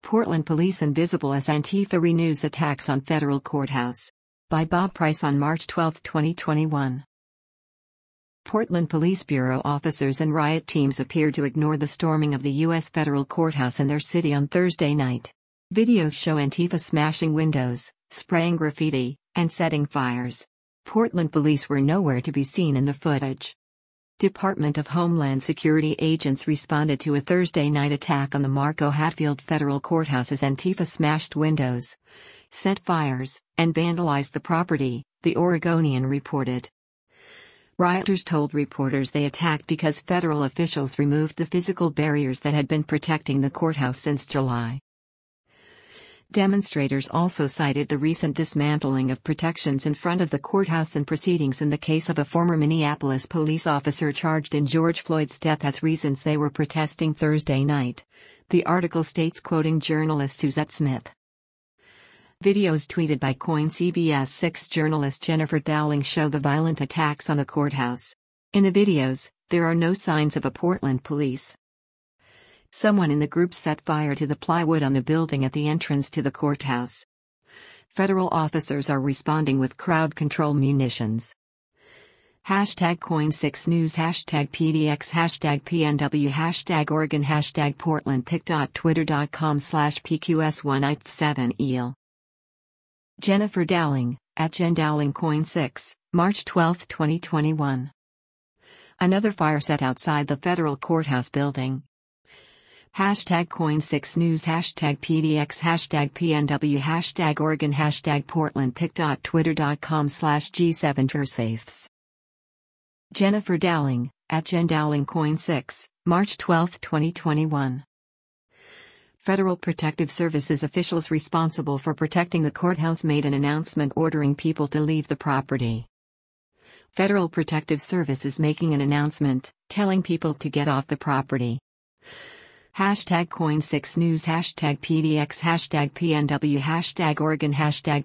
Portland Police Invisible as Antifa Renews Attacks on Federal Courthouse. By Bob Price on March 12, 2021. Portland Police Bureau officers and riot teams appeared to ignore the storming of the U.S. federal courthouse in their city on Thursday night. Videos show Antifa smashing windows, spraying graffiti, and setting fires. Portland police were nowhere to be seen in the footage. Department of Homeland Security agents responded to a Thursday night attack on the Marco Hatfield Federal Courthouse as Antifa smashed windows, set fires, and vandalized the property, the Oregonian reported. Rioters told reporters they attacked because federal officials removed the physical barriers that had been protecting the courthouse since July. Demonstrators also cited the recent dismantling of protections in front of the courthouse and proceedings in the case of a former Minneapolis police officer charged in George Floyd's death as reasons they were protesting Thursday night, the article states, quoting journalist Suzette Smith. Videos tweeted by KOIN CBS 6 journalist Jennifer Dowling show the violent attacks on the courthouse. In the videos, there are no signs of a Portland police. Someone in the group set fire to the plywood on the building at the entrance to the courthouse. Federal officers are responding with crowd control munitions. Hashtag KOIN6News Hashtag PDX Hashtag PNW Hashtag Oregon Hashtag PortlandPic.Twitter.com/PQS1IF7EL Jennifer Dowling, @JenDowling KOIN6, March 12, 2021. Another fire set outside the federal courthouse building. Hashtag KOIN6News Hashtag PDX Hashtag PNW Hashtag Oregon Hashtag PortlandPic.Twitter.com/G7TerSafes Jennifer Dowling, @JenDowling KOIN6, March 12, 2021. Federal Protective Services officials responsible for protecting the courthouse made an announcement ordering people to leave the property. Federal Protective Service is making an announcement, telling people to get off the property. Hashtag KOIN6News Hashtag PDX Hashtag PNW Hashtag Oregon Hashtag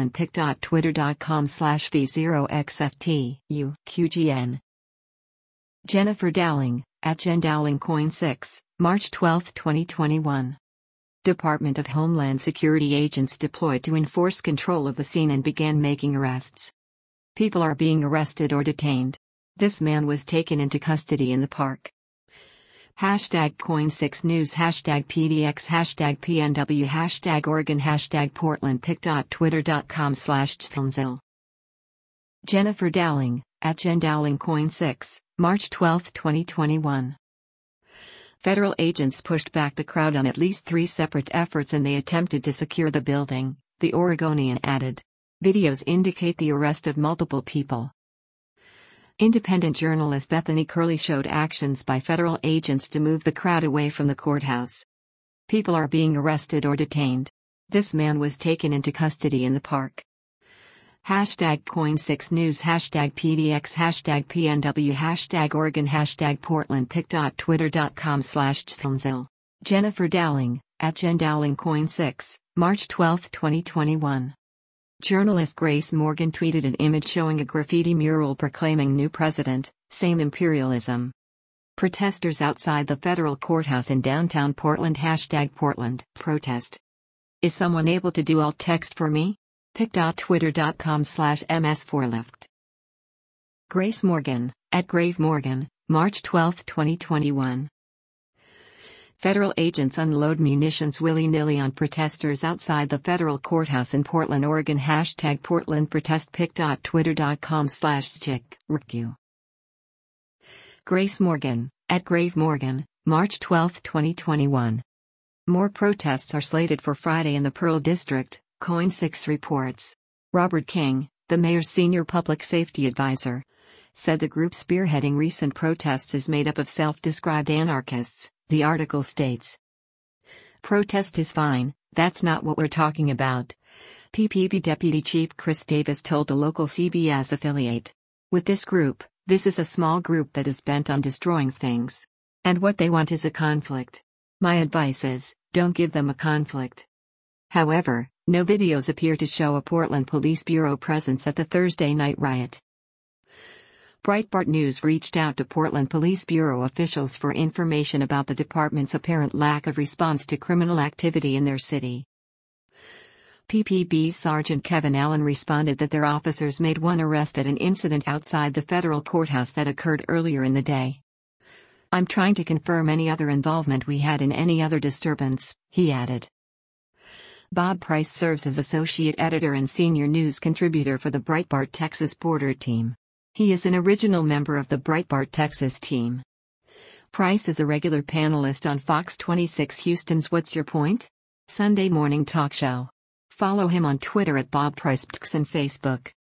PortlandPic.Twitter.com/V0xFTUQGN Jennifer Dowling, @JenDowling KOIN6, March 12, 2021. Department of Homeland Security agents deployed to enforce control of the scene and began making arrests. People are being arrested or detained. This man was taken into custody in the park. Hashtag KOIN6News Hashtag PDX Hashtag PNW Hashtag Oregon Hashtag PortlandPic.Twitter.com/Chthunzil Jennifer Dowling, @JenDowling KOIN6, March 12, 2021. Federal agents pushed back the crowd on at least 3 separate efforts and they attempted to secure the building, the Oregonian added. Videos indicate the arrest of multiple people. Independent journalist Bethany Curley showed actions by federal agents to move the crowd away from the courthouse. People are being arrested or detained. This man was taken into custody in the park. Hashtag KOIN6News Hashtag PDX Hashtag PNW Hashtag Oregon Hashtag PortlandPic.Twitter.com/Chthunzil Jennifer Dowling, @JenDowling KOIN6, March 12, 2021. Journalist Grace Morgan tweeted an image showing a graffiti mural proclaiming "New President, Same Imperialism." Protesters outside the federal courthouse in downtown Portland Hashtag Portland protest. Is someone able to do alt text for me? Pic.Twitter.com/MS4Left Grace Morgan, @GraveMorgan, March 12, 2021. Federal agents unload munitions willy-nilly on protesters outside the federal courthouse in Portland, Oregon. Hashtag PortlandProtestPic.Twitter.com/SchickRQ Grace Morgan, @GraveMorgan, March 12, 2021. More protests are slated for Friday in the Pearl District, KOIN6 reports. Robert King, the mayor's senior public safety advisor, said the group spearheading recent protests is made up of self-described anarchists. The article states, "Protest is fine, that's not what we're talking about," PPB Deputy Chief Chris Davis told a local CBS affiliate. "With this group, this is a small group that is bent on destroying things. And what they want is a conflict. My advice is, don't give them a conflict." However, no videos appear to show a Portland Police Bureau presence at the Thursday night riot. Breitbart News reached out to Portland Police Bureau officials for information about the department's apparent lack of response to criminal activity in their city. PPB Sergeant Kevin Allen responded that their officers made one arrest at an incident outside the federal courthouse that occurred earlier in the day. "I'm trying to confirm any other involvement we had in any other disturbance," he added. Bob Price serves as associate editor and senior news contributor for the Breitbart Texas Border team. He is an original member of the Breitbart Texas team. Price is a regular panelist on Fox 26 Houston's What's Your Point? Sunday morning talk show. Follow him on Twitter at Bob Price and Facebook.